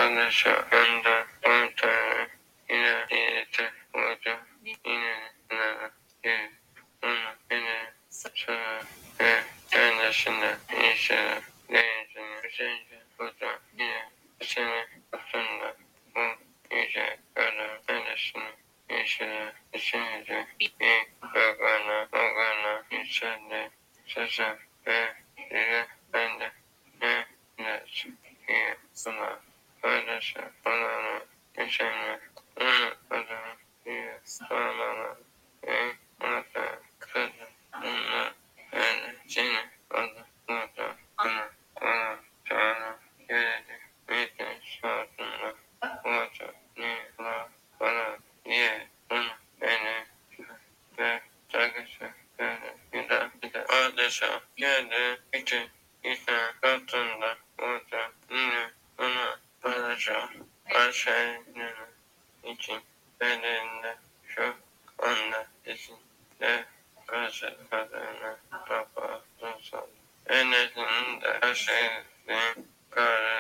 padişah önde 10 tane ileride olacak. Yine ne onu yine sonra ve kendisine işe değişini düşünce burada yine seni aslında bu yüce kadar kendisini işe düşünce ilk bagana içeride sese ve size ben de ne ki buna paylaşa olanı düşünme onu adamı diye sağlama ve orada kızı onu yani seni adı burada ona çağına geldi bütün şartında olacak ne var bana diye onu beni ve takışı bir de padişah geldi için İsa katında olacak yine ona padişah Ayşe'nin için bedeninde şu anda içinde karşı kadına kapatsın. Enes'in de Ayşe'nin karı